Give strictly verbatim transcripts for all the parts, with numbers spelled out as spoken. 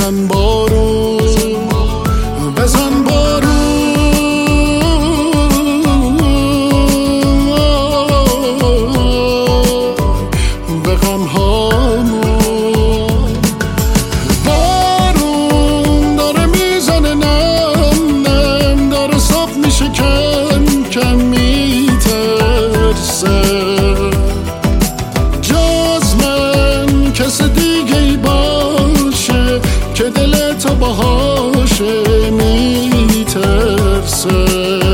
بزن بارون بزن بارون به غم هامون. بارون داره میزنه نم نم، داره صاف میشه کم کم میترسه. جز من کس دیگه ای باشه که دل تو باهاشه میترسه.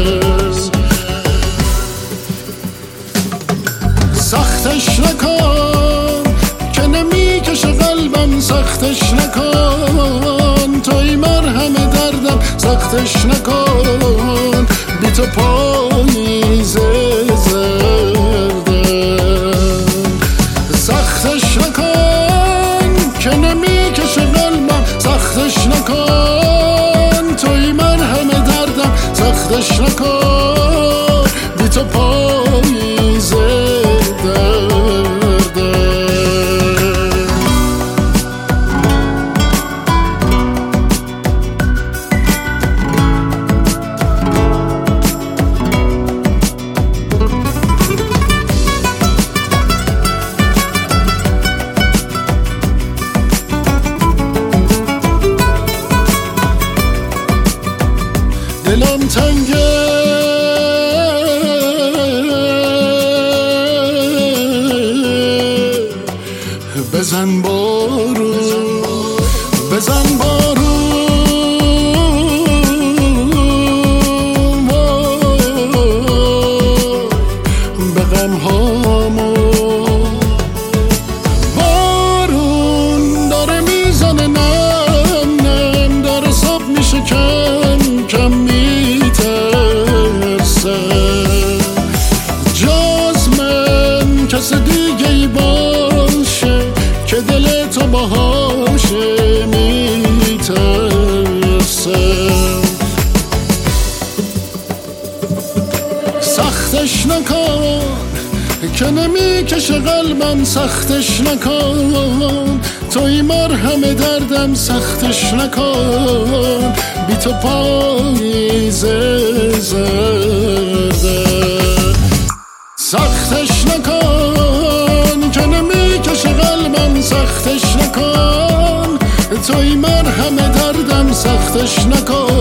سختش نکن که نمیکشه قلبم، سختش نکن توی مرهم دردم، سختش نکن بی تو پاییز زردم. سختش نکن که نمیکشه قلبم، سختش نکن توی مرهم دردم، سختش نکن بی تو پاییز دلم تنگه بزن بارون بزن بارون به غم هامون. بارون داره میزنه نم نم، داره صاف میشه کم کم میترسه. جز من کس دیگه ای باشه که دل تو باهاشه میترسه. سختش نکن که نمیکشه قلبم، سختش نکن توی مرهم دردم، سختش نکن بی تو پاییز زرده. سختش نکن که نمیکشه قلبم، سختش نکن توی مرهم دردم، سختش نکن